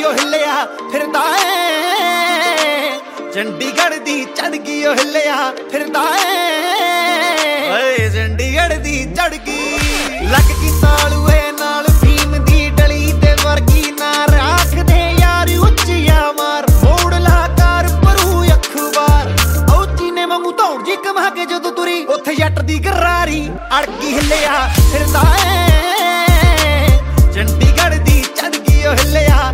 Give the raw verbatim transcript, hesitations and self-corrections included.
ਓ ਹਿੱਲਿਆ ਫਿਰਦਾ ਏ ਚੰਡੀਗੜ੍ਹ ਦੀ ਚੜ ਗਈ ਓ ਹਿੱਲਿਆ ਫਿਰਦਾ ਏ ਓਏ ਚੰਡੀਗੜ੍ਹ ਦੀ ਚੜ ਗਈ ਲੱਗ ਗਈ ਤਾਲੂਏ ਨਾਲ ਫੀਮ ਦੀ ਡਲੀ ਤੇ ਵਰਗੀ ਨਾ ਰੱਖਦੇ ਯਾਰ ਉੱਚੀਆਂ ਮਾਰ ਮੋੜ ਲਾ ਕਰ ਪਰੂ ਅਖਬਾਰ ਓ ਚੀਨੇ ਵਾਂਗੂ ਧੌਣ ਜੀ ਕਮਾ ਕੇ ਜਦੋਂ ਤੁਰੀ ਉੱਥੇ ਜੱਟ ਦੀ ਗਰਾਰੀ ਅੜਕੀ ਹਿੱਲਿਆ ਫਿਰਦਾ ਏ ਚੰਡੀਗੜ੍ਹ ਦੀ ਚੜ ਗਈ ਓ ਹਿੱਲਿਆ